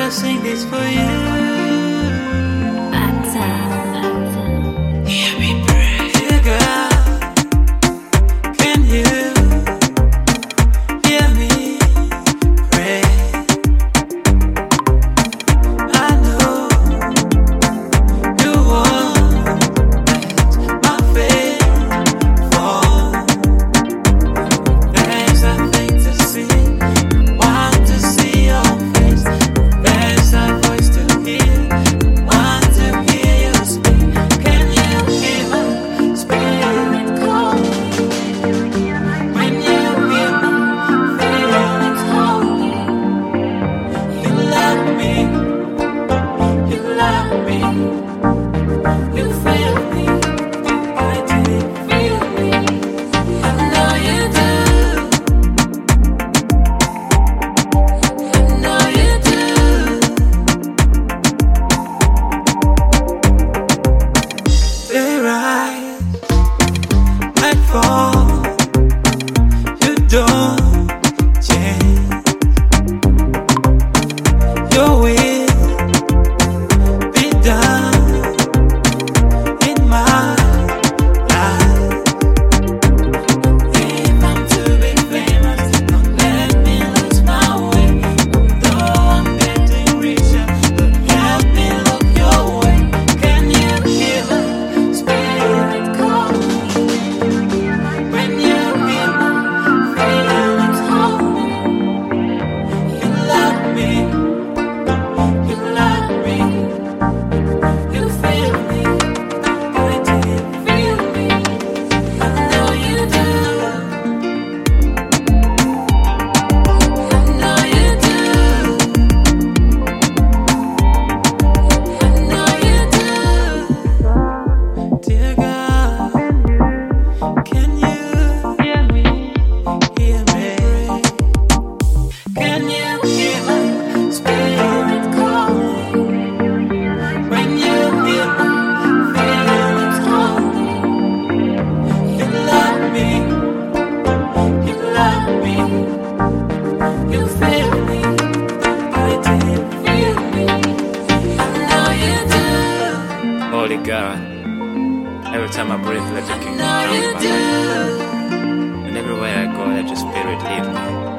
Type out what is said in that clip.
I sing this for you. Hear me pray. Dear girl, can you hear me pray? I know you want my faith fall. There's nothing to see, want to see your face. There's a voice to hear, want to hear you speak. Can you hear my spirit call? When you hear my feelings hold, you love me, you love me, you feel me, I did feel me, I know you do, I know you do. They rise, I fall, you don't change. Your will be done in my life. If I'm to be famous, don't let me lose my way. Though I'm getting richer, but help me look your way. Can you hear my spirit call? When you hear my feelings hold, you love me, you love me, you feel me, I did feel me, I know you do, I know you do, I know you do. Dear God, can you hear me? Hear me? Can you hear my spirit calling? When you hear my feelings calling, you love me, you love me, you feel me, I did feel me, I know you do, Holy God, every time I breathe, let your I kingdom know come you in my life. do. And everywhere I go, let your spirit lead me.